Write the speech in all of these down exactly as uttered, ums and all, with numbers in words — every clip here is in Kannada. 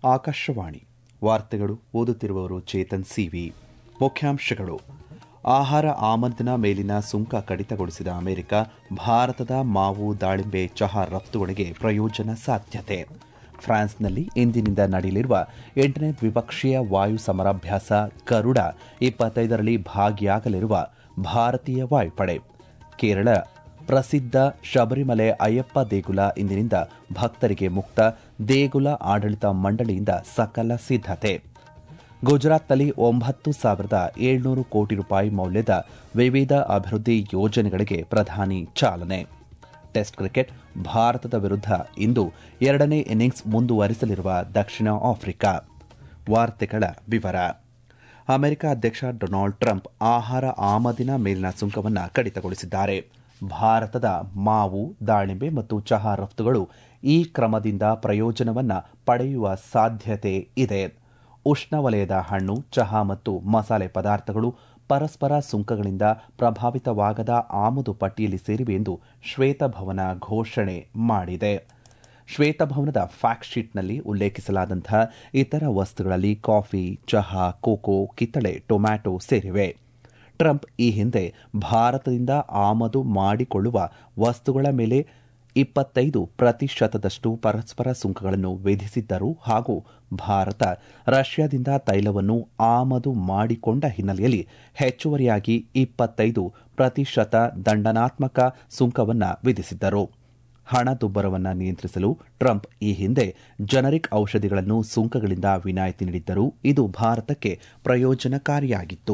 ಆಕಾಶವಾಣಿ ವಾರ್ತೆಗಳು ಓದುತ್ತಿರುವವರು ಚೇತನ್ ಸಿವಿ. ಮುಖ್ಯಾಂಶಗಳು: ಆಹಾರ ಆಮದಿನ ಮೇಲಿನ ಸುಂಕ ಕಡಿತಗೊಳಿಸಿದ ಅಮೆರಿಕ, ಭಾರತದ ಮಾವು, ದಾಳಿಂಬೆ, ಚಹಾ ರಫ್ತುಗಳಿಗೆ ಪ್ರಯೋಜನ ಸಾಧ್ಯತೆ. ಫ್ರಾನ್ಸ್ನಲ್ಲಿ ಇಂದಿನಿಂದ ನಡೆಯಲಿರುವ ಎಂಟನೇ ದ್ವಿಪಕ್ಷೀಯ ವಾಯು ಸಮರಾಭ್ಯಾಸ ಗರುಡ ಇಪ್ಪತ್ತೈದರಲ್ಲಿ ಭಾಗಿಯಾಗಲಿರುವ ಭಾರತೀಯ ವಾಯುಪಡೆ. ಕೇರಳ ಪ್ರಸಿದ್ಧ ಶಬರಿಮಲೆ ಅಯ್ಯಪ್ಪ ದೇಗುಲ ಇಂದಿನಿಂದ ಭಕ್ತರಿಗೆ ಮುಕ್ತ, ದೇಗುಲ ಆಡಳಿತ ಮಂಡಳಿಯಿಂದ ಸಕಲ ಸಿದ್ಧತೆ. ಗುಜರಾತ್ನಲ್ಲಿ ಒಂಬತ್ತು ಸಾವಿರದ ಏಳ್ನೂರು ಕೋಟಿ ರೂಪಾಯಿ ಮೌಲ್ಯದ ವಿವಿಧ ಅಭಿವೃದ್ಧಿ ಯೋಜನೆಗಳಿಗೆ ಪ್ರಧಾನಿ ಚಾಲನೆ. ಟೆಸ್ಟ್ ಕ್ರಿಕೆಟ್, ಭಾರತದ ವಿರುದ್ಧ ಇಂದು ಎರಡನೇ ಇನ್ನಿಂಗ್ಸ್ ಮುಂದುವರಿಸಲಿರುವ ದಕ್ಷಿಣ ಆಫ್ರಿಕಾ. ವಾರ್ತೆಗಳ ವಿವರ. ಅಮೆರಿಕ ಅಧ್ಯಕ್ಷ ಡೊನಾಲ್ಡ್ ಟ್ರಂಪ್ ಆಹಾರ ಆಮದಿನ ಮೇಲಿನ ಸುಂಕವನ್ನು ಕಡಿತಗೊಳಿಸಿದ್ದಾರೆ. ಭಾರತದ ಮಾವು, ದಾಳಿಂಬೆ ಮತ್ತು ಚಹಾ ರಫ್ತುಗಳು ಈ ಕ್ರಮದಿಂದ ಪ್ರಯೋಜನವನ್ನು ಪಡೆಯುವ ಸಾಧ್ಯತೆ ಇದೆ. ಉಷ್ಣವಲಯದ ಹಣ್ಣು, ಚಹಾ ಮತ್ತು ಮಸಾಲೆ ಪದಾರ್ಥಗಳು ಪರಸ್ಪರ ಸುಂಕಗಳಿಂದ ಪ್ರಭಾವಿತವಾಗದ ಆಮದು ಪಟ್ಟಿಯಲ್ಲಿ ಸೇರಿವೆ ಎಂದು ಶ್ವೇತಭವನ ಘೋಷಣೆ ಮಾಡಿದೆ. ಶ್ವೇತಭವನದ ಫ್ಯಾಕ್ಟ್ ಶೀಟ್ನಲ್ಲಿ ಉಲ್ಲೇಖಿಸಲಾದಂತಹ ಇತರ ವಸ್ತುಗಳಲ್ಲಿ ಕಾಫಿ, ಚಹಾ, ಕೋಕೋ, ಕಿತ್ತಳೆ, ಟೊಮ್ಯಾಟೊ ಸೇರಿವೆ. ಟ್ರಂಪ್ ಈ ಹಿಂದೆ ಭಾರತದಿಂದ ಆಮದು ಮಾಡಿಕೊಳ್ಳುವ ವಸ್ತುಗಳ ಮೇಲೆ ಇಪ್ಪತ್ತೈದು ಪ್ರತಿಶತದಷ್ಟು ಪರಸ್ಪರ ಸುಂಕಗಳನ್ನು ವಿಧಿಸಿದ್ದರು ಹಾಗೂ ಭಾರತ ರಷ್ಯಾದಿಂದ ತೈಲವನ್ನು ಆಮದು ಮಾಡಿಕೊಂಡ ಹಿನ್ನೆಲೆಯಲ್ಲಿ ಹೆಚ್ಚುವರಿಯಾಗಿ ಇಪ್ಪತ್ತೈದು ಪ್ರತಿಶತ ದಂಡನಾತ್ಮಕ ಸುಂಕವನ್ನು ವಿಧಿಸಿದ್ದರು. ಹಣದುಬ್ಬರವನ್ನು ನಿಯಂತ್ರಿಸಲು ಟ್ರಂಪ್ ಈ ಹಿಂದೆ ಜನರಿಕ್ ಔಷಧಿಗಳನ್ನು ಸುಂಕಗಳಿಂದ ವಿನಾಯಿತಿ ನೀಡಿದ್ದರು. ಇದು ಭಾರತಕ್ಕೆ ಪ್ರಯೋಜನಕಾರಿಯಾಗಿತ್ತು.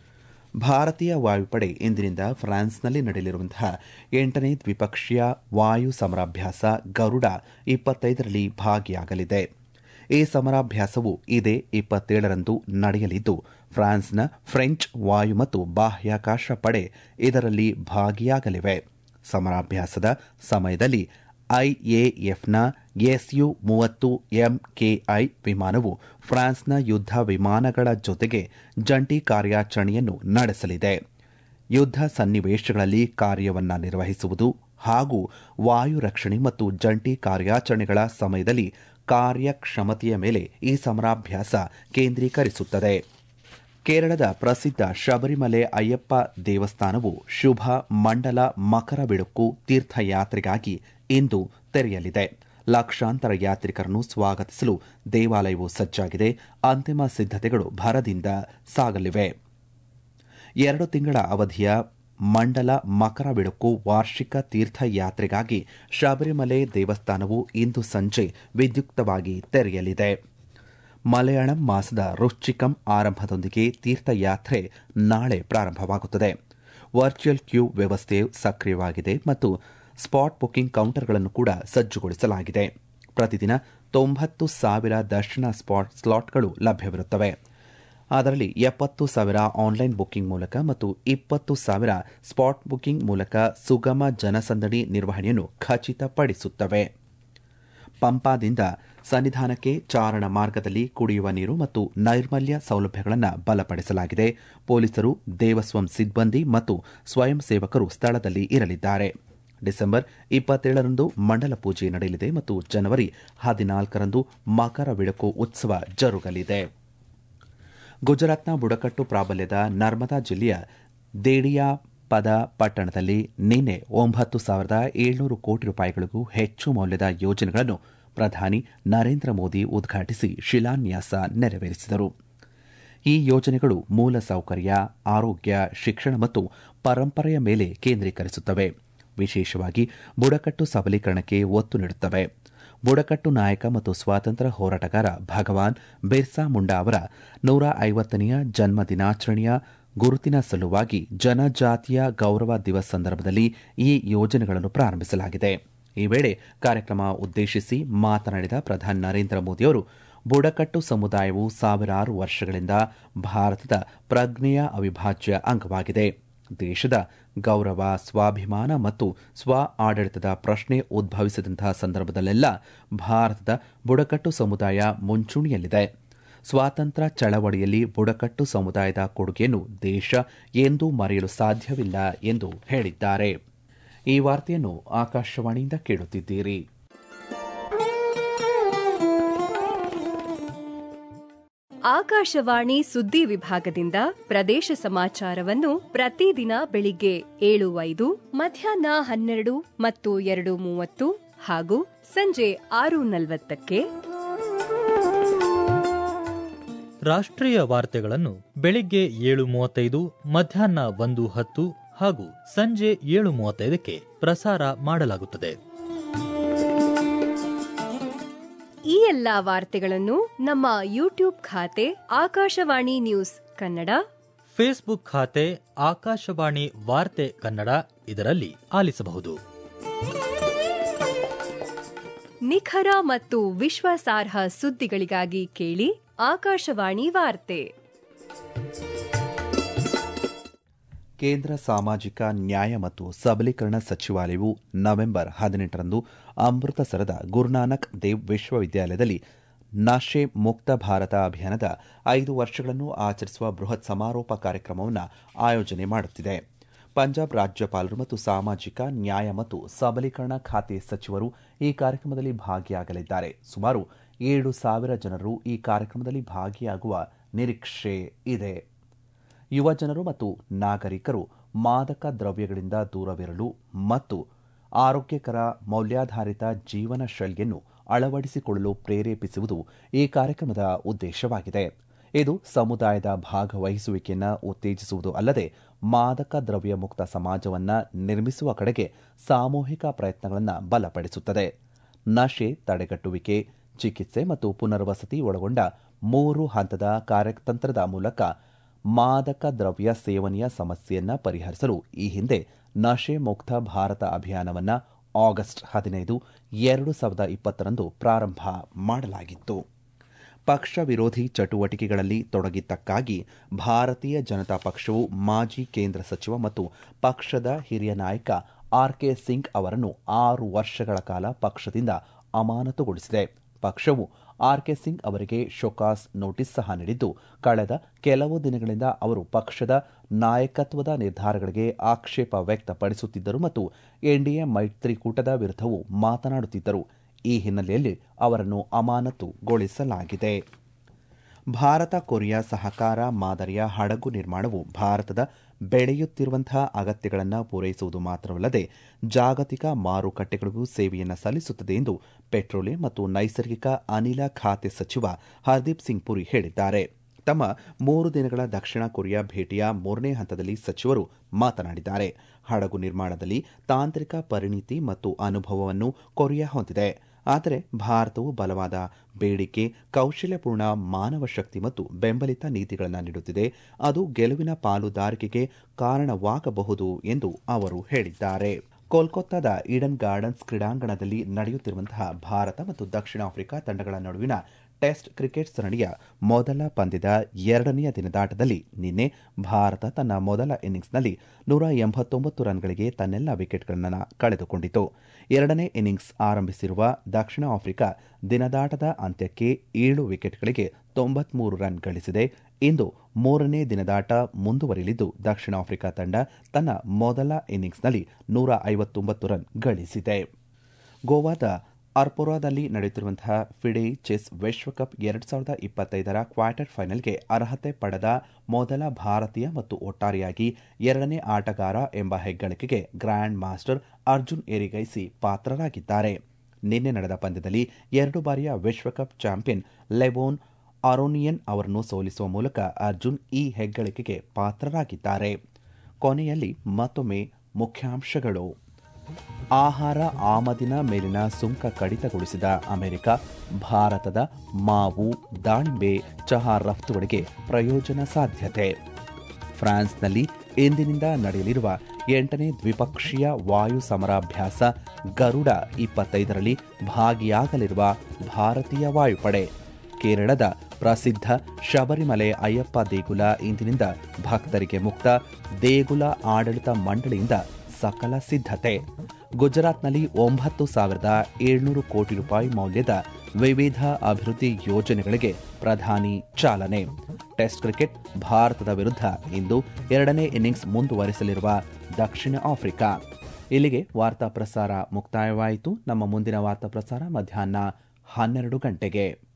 ಭಾರತೀಯ ವಾಯುಪಡೆ ಇಂದಿನಿಂದ ಫ್ರಾನ್ಸ್ನಲ್ಲಿ ನಡೆಯಲಿರುವಂತಹ ಎಂಟನೇ ದ್ವಿಪಕ್ಷೀಯ ವಾಯು ಸಮರಾಭ್ಯಾಸ ಗರುಡ ಇಪ್ಪತ್ತೈದರಲ್ಲಿ ಭಾಗಿಯಾಗಲಿದೆ. ಈ ಸಮರಾಭ್ಯಾಸವು ಇದೇ ಇಪ್ಪತ್ತೇಳರಂದು ನಡೆಯಲಿದ್ದು, ಫ್ರಾನ್ಸ್ನ ಫ್ರೆಂಚ್ ವಾಯು ಮತ್ತು ಬಾಹ್ಯಾಕಾಶ ಪಡೆ ಇದರಲ್ಲಿ ಭಾಗಿಯಾಗಲಿವೆ. ಸಮರಾಭ್ಯಾಸದ ಸಮಯದಲ್ಲಿ ಐಎಎಫ್ನ ಎಸ್ಯು ಮೂವತ್ತು ಎಂಕೆಐ ವಿಮಾನವು ಫ್ರಾನ್ಸ್ನ ಯುದ್ಧ ವಿಮಾನಗಳ ಜೊತೆಗೆ ಜಂಟಿ ಕಾರ್ಯಾಚರಣೆಯನ್ನು ನಡೆಸಲಿದೆ. ಯುದ್ಧ ಸನ್ನಿವೇಶಗಳಲ್ಲಿ ಕಾರ್ಯವನ್ನು ನಿರ್ವಹಿಸುವುದು ಹಾಗೂ ವಾಯು ರಕ್ಷಣೆ ಮತ್ತು ಜಂಟಿ ಕಾರ್ಯಾಚರಣೆಗಳ ಸಮಯದಲ್ಲಿ ಕಾರ್ಯಕ್ಷಮತೆಯ ಮೇಲೆ ಈ ಸಮರಾಭ್ಯಾಸ ಕೇಂದ್ರೀಕರಿಸುತ್ತದೆ. ಕೇರಳದ ಪ್ರಸಿದ್ಧ ಶಬರಿಮಲೆ ಅಯ್ಯಪ್ಪ ದೇವಸ್ಥಾನವು ಶುಭ ಮಂಡಲ ಮಕರ ಬಿಳುಕು ತೀರ್ಥಯಾತ್ರೆಗಾಗಿ ಇಂದು ತೆರೆಯಲಿದೆ. ಲಕ್ಷಾಂತರ ಯಾತ್ರಿಕರನ್ನು ಸ್ವಾಗತಿಸಲು ದೇವಾಲಯವು ಸಜ್ಜಾಗಿದೆ. ಅಂತಿಮ ಸಿದ್ಧತೆಗಳು ಭರದಿಂದ ಸಾಗಲಿವೆ. ಎರಡು ತಿಂಗಳ ಅವಧಿಯ ಮಂಡಲ ಮಕರ ಬಿಳುಕು ವಾರ್ಷಿಕ ತೀರ್ಥಯಾತ್ರೆಗಾಗಿ ಶಬರಿಮಲೆ ದೇವಸ್ಥಾನವು ಇಂದು ಸಂಜೆ ವಿದ್ಯುಕ್ತವಾಗಿ ತೆರೆಯಲಿದೆ. ಮಲಯಾಳಂ ಮಾಸದ ವೃಶ್ಚಿಕಂ ಆರಂಭದೊಂದಿಗೆ ತೀರ್ಥಯಾತ್ರೆ ನಾಳೆ ಪ್ರಾರಂಭವಾಗುತ್ತದೆ. ವರ್ಚುವಲ್ ಕ್ಯೂ ವ್ಯವಸ್ಥೆಯು ಸಕ್ರಿಯವಾಗಿದೆ ಮತ್ತು ಸ್ಪಾಟ್ ಬುಕಿಂಗ್ ಕೌಂಟರ್ಗಳನ್ನು ಕೂಡ ಸಜ್ಜುಗೊಳಿಸಲಾಗಿದೆ. ಪ್ರತಿದಿನ ತೊಂಬತ್ತು ಸಾವಿರ ದರ್ಶನ ಸ್ಪಾಟ್ ಸ್ಲಾಟ್ಗಳು ಲಭ್ಯವಿರುತ್ತವೆ. ಅದರಲ್ಲಿ ಎಪ್ಪತ್ತು ಸಾವಿರ ಆನ್ಲೈನ್ ಬುಕಿಂಗ್ ಮೂಲಕ ಮತ್ತು ಇಪ್ಪತ್ತು ಸಾವಿರ ಸ್ಪಾಟ್ ಬುಕಿಂಗ್ ಮೂಲಕ ಸುಗಮ ಜನಸಂದಣಿ ನಿರ್ವಹಣೆಯನ್ನು ಖಚಿತಪಡಿಸುತ್ತವೆ. ಪಂಪಾದಿಂದ ಸನ್ನಿಧಾನಕ್ಕೆ ಚಾರಣ ಮಾರ್ಗದಲ್ಲಿ ಕುಡಿಯುವ ನೀರು ಮತ್ತು ನೈರ್ಮಲ್ಯ ಸೌಲಭ್ಯಗಳನ್ನು ಬಲಪಡಿಸಲಾಗಿದೆ. ಪೊಲೀಸರು, ದೇವಸ್ವಂ ಸಿಬ್ಬಂದಿ ಮತ್ತು ಸ್ವಯಂ ಸೇವಕರು ಸ್ಥಳದಲ್ಲಿ ಇರಲಿದ್ದಾರೆ. ಡಿಸೆಂಬರ್ ಇಪ್ಪತ್ತೇಳರಂದು ಮಂಡಲ ಪೂಜೆ ನಡೆಯಲಿದೆ ಮತ್ತು ಜನವರಿ ಹದಿನಾಲ್ಕರಂದು ಮಕರ ಬಿಳುಕು ಉತ್ಸವ ಜರುಗಲಿದೆ. ಗುಜರಾತ್ನ ಬುಡಕಟ್ಟು ಪ್ರಾಬಲ್ಯದ ನರ್ಮದಾ ಜಿಲ್ಲೆಯ ದೇಡಿಯಾಪದ ಪಟ್ಟಣದಲ್ಲಿ ನಿನ್ನೆ ಒಂಬತ್ತು ಸಾವಿರದ ಏಳ್ನೂರು ಕೋಟಿ ರೂಪಾಯಿಗಳಿಗೂ ಹೆಚ್ಚು ಮೌಲ್ಯದ ಯೋಜನೆಗಳನ್ನು ಪ್ರಧಾನಿ ನರೇಂದ್ರ ಮೋದಿ ಉದ್ಘಾಟಿಸಿ ಶಿಲಾನ್ಯಾಸ ನೆರವೇರಿಸಿದರು. ಈ ಯೋಜನೆಗಳು ಮೂಲಸೌಕರ್ಯ, ಆರೋಗ್ಯ, ಶಿಕ್ಷಣ ಮತ್ತು ಪರಂಪರೆಯ ಮೇಲೆ ಕೇಂದ್ರೀಕರಿಸುತ್ತವೆ. ವಿಶೇಷವಾಗಿ ಬುಡಕಟ್ಟು ಸಬಲೀಕರಣಕ್ಕೆ ಒತ್ತು ನೀಡುತ್ತವೆ. ಬುಡಕಟ್ಟು ನಾಯಕ ಮತ್ತು ಸ್ವಾತಂತ್ರ್ಯ ಹೋರಾಟಗಾರ ಭಗವಾನ್ ಬಿರ್ಸಾ ಮುಂಡಾ ಅವರ ನೂರ ಐವತ್ತನೆಯ ಜನ್ಮ ದಿನಾಚರಣೆಯ ಗುರುತಿನ ಸಲುವಾಗಿ ಜನಜಾತಿಯ ಗೌರವ ದಿವಸ್ ಸಂದರ್ಭದಲ್ಲಿ ಈ ಯೋಜನೆಗಳನ್ನು ಪ್ರಾರಂಭಿಸಲಾಗಿದೆ. ಈ ವೇಳೆ ಕಾರ್ಯಕ್ರಮ ಉದ್ದೇಶಿಸಿ ಮಾತನಾಡಿದ ಪ್ರಧಾನಿ ನರೇಂದ್ರ ಮೋದಿಯವರು, ಬುಡಕಟ್ಟು ಸಮುದಾಯವು ಸಾವಿರಾರು ವರ್ಷಗಳಿಂದ ಭಾರತದ ಪ್ರಜ್ಞೆಯ ಅವಿಭಾಜ್ಯ ಅಂಗವಾಗಿದೆ. ದೇಶದ ಗೌರವ, ಸ್ವಾಭಿಮಾನ ಮತ್ತು ಸ್ವ ಆಡಳಿತದ ಪ್ರಶ್ನೆ ಉದ್ಭವಿಸಿದಂತಹ ಸಂದರ್ಭದಲ್ಲೆಲ್ಲ ಭಾರತದ ಬುಡಕಟ್ಟು ಸಮುದಾಯ ಮುಂಚೂಣಿಯಲ್ಲಿದೆ. ಸ್ವಾತಂತ್ರ್ಯ ಚಳವಳಿಯಲ್ಲಿ ಬುಡಕಟ್ಟು ಸಮುದಾಯದ ಕೊಡುಗೆಯನ್ನು ದೇಶ ಎಂದೂ ಮರೆಯಲು ಸಾಧ್ಯವಿಲ್ಲ ಎಂದು ಹೇಳಿದ್ದಾರೆ. ಈ ವಾರ್ತೆಯನ್ನು ಆಕಾಶವಾಣಿಯಿಂದ ಕೇಳುತ್ತಿದ್ದೀರಿ. ಆಕಾಶವಾಣಿ ಸುದ್ದಿ ವಿಭಾಗದಿಂದ ಪ್ರದೇಶ ಸಮಾಚಾರವನ್ನು ಪ್ರತಿದಿನ ಬೆಳಿಗ್ಗೆ ಏಳು ಐದು, ಮಧ್ಯಾಹ್ನ ಹನ್ನೆರಡು ಮತ್ತು ಎರಡು ಮೂವತ್ತು ಹಾಗೂ ಸಂಜೆ ಆರು ನಲವತ್ತಕ್ಕೆ. ರಾಷ್ಟ್ರೀಯ ವಾರ್ತೆಗಳನ್ನು ಬೆಳಿಗ್ಗೆ ಏಳು ಮೂವತ್ತೈದು, ಮಧ್ಯಾಹ್ನ ಒಂದು ಹತ್ತು ಹಾಗೂ ಸಂಜೆ ಏಳು ಮೂವತ್ತೈದಕ್ಕೆ ಪ್ರಸಾರ ಮಾಡಲಾಗುತ್ತದೆ. ಈ ಎಲ್ಲಾ ವಾರ್ತೆಗಳನ್ನು ನಮ್ಮ ಯೂಟ್ಯೂಬ್ ಖಾತೆ ಆಕಾಶವಾಣಿ ನ್ಯೂಸ್ ಕನ್ನಡ, ಫೇಸ್ಬುಕ್ ಖಾತೆ ಆಕಾಶವಾಣಿ ವಾರ್ತೆ ಕನ್ನಡ ಇದರಲ್ಲಿ ಆಲಿಸಬಹುದು. ನಿಖರ ಮತ್ತು ವಿಶ್ವಾಸಾರ್ಹ ಸುದ್ದಿಗಳಿಗಾಗಿ ಕೇಳಿ ಆಕಾಶವಾಣಿ ವಾರ್ತೆ. ಕೇಂದ್ರ ಸಾಮಾಜಿಕ ನ್ಯಾಯ ಮತ್ತು ಸಬಲೀಕರಣ ಸಚಿವಾಲಯವು ನವೆಂಬರ್ ಹದಿನೆಂಟರಂದು ಅಮೃತಸರದ ಗುರುನಾನಕ್ ದೇವ್ ವಿಶ್ವವಿದ್ಯಾಲಯದಲ್ಲಿ ನಶೆ ಮುಕ್ತ ಭಾರತ ಅಭಿಯಾನದ ಐದು ವರ್ಷಗಳನ್ನು ಆಚರಿಸುವ ಬೃಹತ್ ಸಮಾರೋಪ ಕಾರ್ಯಕ್ರಮವನ್ನು ಆಯೋಜನೆ ಮಾಡುತ್ತಿದೆ. ಪಂಜಾಬ್ ರಾಜ್ಯಪಾಲರು ಮತ್ತು ಸಾಮಾಜಿಕ ನ್ಯಾಯ ಮತ್ತು ಸಬಲೀಕರಣ ಖಾತೆ ಸಚಿವರು ಈ ಕಾರ್ಯಕ್ರಮದಲ್ಲಿ ಭಾಗಿಯಾಗಲಿದ್ದಾರೆ. ಸುಮಾರು ಏಳು ಸಾವಿರ ಜನರು ಈ ಕಾರ್ಯಕ್ರಮದಲ್ಲಿ ಭಾಗಿಯಾಗುವ ನಿರೀಕ್ಷೆ ಇದೆ. ಯುವ ಜನರು ಮತ್ತು ನಾಗರಿಕರು ಮಾದಕ ದ್ರವ್ಯಗಳಿಂದ ದೂರವಿರಲು ಮತ್ತು ಆರೋಗ್ಯಕರ ಮೌಲ್ಯಾಧಾರಿತ ಜೀವನ ಶೈಲಿಯನ್ನು ಅಳವಡಿಸಿಕೊಳ್ಳಲು ಪ್ರೇರೇಪಿಸುವುದು ಈ ಕಾರ್ಯಕ್ರಮದ ಉದ್ದೇಶವಾಗಿದೆ. ಇದು ಸಮುದಾಯದ ಭಾಗವಹಿಸುವಿಕೆಯನ್ನು ಉತ್ತೇಜಿಸುವುದು ಅಲ್ಲದೆ ಮಾದಕ ದ್ರವ್ಯ ಮುಕ್ತ ಸಮಾಜವನ್ನು ನಿರ್ಮಿಸುವ ಕಡೆಗೆ ಸಾಮೂಹಿಕ ಪ್ರಯತ್ನಗಳನ್ನು ಬಲಪಡಿಸುತ್ತದೆ. ನಶೆ ತಡೆಗಟ್ಟುವಿಕೆ, ಚಿಕಿತ್ಸೆ ಮತ್ತು ಪುನರ್ವಸತಿ ಒಳಗೊಂಡ ಮೂರು ಹಂತದ ಕಾರ್ಯತಂತ್ರದ ಮೂಲಕ ಮಾದಕ ದ್ರವ್ಯ ಸೇವನೆಯ ಸಮಸ್ಯೆಯನ್ನು ಪರಿಹರಿಸಲು ಈ ಹಿಂದೆ ನಶೆ ಮುಕ್ತ ಭಾರತ ಅಭಿಯಾನವನ್ನು ಆಗಸ್ಟ್ ಹದಿನೈದು ಎರಡು ಸಾವಿರದ ಇಪ್ಪತ್ತರಂದು ಪ್ರಾರಂಭ ಮಾಡಲಾಗಿತ್ತು. ಪಕ್ಷ ವಿರೋಧಿ ಚಟುವಟಿಕೆಗಳಲ್ಲಿ ತೊಡಗಿದ್ದಕ್ಕಾಗಿ ಭಾರತೀಯ ಜನತಾ ಪಕ್ಷವು ಮಾಜಿ ಕೇಂದ್ರ ಸಚಿವ ಮತ್ತು ಪಕ್ಷದ ಹಿರಿಯ ನಾಯಕ ಆರ್ ಕೆ ಸಿಂಗ್ ಅವರನ್ನು ಆರು ವರ್ಷಗಳ ಕಾಲ ಪಕ್ಷದಿಂದ ಅಮಾನತುಗೊಳಿಸಿದೆ. ಪಕ್ಷವು ಆರ್ ಕೆ ಸಿಂಗ್ ಅವರಿಗೆ ಶೋಕಾಸ್ ನೋಟಿಸ್ ಸಹ ನೀಡಿದ್ದು, ಕಳೆದ ಕೆಲವು ದಿನಗಳಿಂದ ಅವರು ಪಕ್ಷದ ನಾಯಕತ್ವದ ನಿರ್ಧಾರಗಳಿಗೆ ಆಕ್ಷೇಪ ವ್ಯಕ್ತಪಡಿಸುತ್ತಿದ್ದರು ಮತ್ತು ಎನ್ಡಿಎ ಮೈತ್ರಿಕೂಟದ ವಿರುದ್ಧವೂ ಮಾತನಾಡುತ್ತಿದ್ದರು. ಈ ಹಿನ್ನೆಲೆಯಲ್ಲಿ ಅವರನ್ನು ಅಮಾನತುಗೊಳಿಸಲಾಗಿದೆ. ಭಾರತ ಕೊರಿಯಾ ಸಹಕಾರ ಮಾದರಿಯ ಹಡಗು ನಿರ್ಮಾಣವು ಭಾರತದ ಬೆಳೆಯುತ್ತಿರುವಂತಹ ಅಗತ್ಯಗಳನ್ನು ಪೂರೈಸುವುದು ಮಾತ್ರವಲ್ಲದೆ ಜಾಗತಿಕ ಮಾರುಕಟ್ಟೆಗಳಿಗೂ ಸೇವೆಯನ್ನು ಸಲ್ಲಿಸುತ್ತದೆ ಎಂದು ಪೆಟ್ರೋಲಿಯಂ ಮತ್ತು ನೈಸರ್ಗಿಕ ಅನಿಲ ಖಾತೆ ಸಚಿವ ಹರ್ದೀಪ್ ಸಿಂಗ್ ಪುರಿ ಹೇಳಿದ್ದಾರೆ. ತಮ್ಮ ಮೂರು ದಿನಗಳ ದಕ್ಷಿಣ ಕೊರಿಯಾ ಭೇಟಿಯ ಮೂರನೇ ಹಂತದಲ್ಲಿ ಸಚಿವರು ಮಾತನಾಡಿದ್ದಾರೆ. ಹಡಗು ನಿರ್ಮಾಣದಲ್ಲಿ ತಾಂತ್ರಿಕ ಪರಿಣಿತಿ ಮತ್ತು ಅನುಭವವನ್ನು ಕೊರಿಯಾ ಹೊಂದಿದೆ. ಆದರೆ ಭಾರತವು ಬಲವಾದ ಬೇಡಿಕೆ, ಕೌಶಲ್ಯಪೂರ್ಣ ಮಾನವ ಶಕ್ತಿ ಮತ್ತು ಬೆಂಬಲಿತ ನೀತಿಗಳನ್ನು ನೀಡುತ್ತಿದೆ. ಅದು ಗೆಲುವಿನ ಪಾಲುದಾರಿಕೆಗೆ ಕಾರಣವಾಗಬಹುದು ಎಂದು ಅವರು ಹೇಳಿದ್ದಾರೆ. ಕೋಲ್ಕತ್ತಾದ ಈಡನ್ ಗಾರ್ಡನ್ಸ್ ಕ್ರೀಡಾಂಗಣದಲ್ಲಿ ನಡೆಯುತ್ತಿರುವಂತಹ ಭಾರತ ಮತ್ತು ದಕ್ಷಿಣ ಆಫ್ರಿಕಾ ತಂಡಗಳ ನಡುವಿನ ಟೆಸ್ಟ್ ಕ್ರಿಕೆಟ್ ಸರಣಿಯ ಮೊದಲ ಪಂದ್ಯದ ಎರಡನೆಯ ದಿನದಾಟದಲ್ಲಿ ನಿನ್ನೆ ಭಾರತ ತನ್ನ ಮೊದಲ ಇನ್ನಿಂಗ್ಸ್ನಲ್ಲಿ ನೂರ ಎಂಬತ್ತೊಂಬತ್ತು ರನ್ಗಳಿಗೆ ತನ್ನೆಲ್ಲ ವಿಕೆಟ್ಗಳನ್ನು ಕಳೆದುಕೊಂಡಿತು. ಎರಡನೇ ಇನ್ನಿಂಗ್ಸ್ ಆರಂಭಿಸಿರುವ ದಕ್ಷಿಣ ಆಫ್ರಿಕಾ ದಿನದಾಟದ ಅಂತ್ಯಕ್ಕೆ ಏಳು ವಿಕೆಟ್ಗಳಿಗೆ ತೊಂಬತ್ಮೂರು ರನ್ ಗಳಿಸಿದೆ. ಇಂದು ಮೂರನೇ ದಿನದಾಟ ಮುಂದುವರಿಯಲಿದ್ದು ದಕ್ಷಿಣ ಆಫ್ರಿಕಾ ತಂಡ ತನ್ನ ಮೊದಲ ಇನ್ನಿಂಗ್ಸ್ನಲ್ಲಿ ನೂರ ಐವತ್ತೊಂಬತ್ತು ರನ್ ಗಳಿಸಿದೆ. ಗೋವಾದ ಅರ್ಪೊರಾದಲ್ಲಿ ನಡೆಯುತ್ತಿರುವಂತಹ ಫಿಡೆ ಚೆಸ್ ವಿಶ್ವಕಪ್ ಎರಡು ಸಾವಿರದ ಇಪ್ಪತ್ತೈದರ ಕ್ವಾರ್ಟರ್ ಫೈನಲ್ಗೆ ಅರ್ಹತೆ ಪಡೆದ ಮೊದಲ ಭಾರತೀಯ ಮತ್ತು ಒಟ್ಟಾರೆಯಾಗಿ ಎರಡನೇ ಆಟಗಾರ ಎಂಬ ಹೆಗ್ಗಳಿಕೆಗೆ ಗ್ರ್ಯಾಂಡ್ ಮಾಸ್ಟರ್ ಅರ್ಜುನ್ ಎರಿಗೈಸಿ ಪಾತ್ರರಾಗಿದ್ದಾರೆ. ನಿನ್ನೆ ನಡೆದ ಪಂದ್ಯದಲ್ಲಿ ಎರಡು ಬಾರಿಯ ವಿಶ್ವಕಪ್ ಚಾಂಪಿಯನ್ ಲೆಬೋನ್ ಅರೋನಿಯನ್ ಅವರನ್ನು ಸೋಲಿಸುವ ಮೂಲಕ ಅರ್ಜುನ್ ಈ ಹೆಗ್ಗಳಿಕೆಗೆ ಪಾತ್ರರಾಗಿದ್ದಾರೆ. ಕೊನೆಯಲ್ಲಿ ಮತ್ತೊಮ್ಮೆ ಮುಖ್ಯಾಂಶಗಳು. ಆಹಾರ ಆಮದಿನ ಮೇಲಿನ ಸುಂಕ ಕಡಿತಗೊಳಿಸಿದ ಅಮೆರಿಕ, ಭಾರತದ ಮಾವು, ದಾಳಿಂಬೆ, ಚಹಾ ರಫ್ತುಗಳಿಗೆ ಪ್ರಯೋಜನ ಸಾಧ್ಯತೆ. ಫ್ರಾನ್ಸ್ನಲ್ಲಿ ಇಂದಿನಿಂದ ನಡೆಯಲಿರುವ ಎಂಟನೇ ದ್ವಿಪಕ್ಷೀಯ ವಾಯು ಸಮರಾಭ್ಯಾಸ ಗರುಡ ಇಪ್ಪತ್ತೈದರಲ್ಲಿ ಭಾಗಿಯಾಗಲಿರುವ ಭಾರತೀಯ ವಾಯುಪಡೆ. ಕೇರಳದ ಪ್ರಸಿದ್ಧ ಶಬರಿಮಲೆ ಅಯ್ಯಪ್ಪ ದೇಗುಲ ಇಂದಿನಿಂದ ಭಕ್ತರಿಗೆ ಮುಕ್ತ, ದೇಗುಲ ಆಡಳಿತ ಮಂಡಳಿಯಿಂದ ಸಕಲ ಸಿದ್ಧತೆ. ಗುಜರಾತ್ನಲ್ಲಿ ಒಂಬತ್ತು ಸಾವಿರದ ಏಳ್ನೂರು ಕೋಟಿ ರೂಪಾಯಿ ಮೌಲ್ಯದ ವಿವಿಧ ಅಭಿವೃದ್ಧಿ ಯೋಜನೆಗಳಿಗೆ ಪ್ರಧಾನಿ ಚಾಲನೆ. ಟೆಸ್ಟ್ ಕ್ರಿಕೆಟ್ ಭಾರತದ ವಿರುದ್ಧ ಇಂದು ಎರಡನೇ ಇನ್ನಿಂಗ್ಸ್ ಮುಂದುವರಿಸಲಿರುವ ದಕ್ಷಿಣ ಆಫ್ರಿಕಾ. ಇಲ್ಲಿಗೆ ವಾರ್ತಾ ಪ್ರಸಾರ ಮುಕ್ತಾಯವಾಯಿತು. ನಮ್ಮ ಮುಂದಿನ ವಾರ್ತಾ ಪ್ರಸಾರ ಮಧ್ಯಾಹ್ನ ಹನ್ನೆರಡು ಗಂಟೆಗೆ.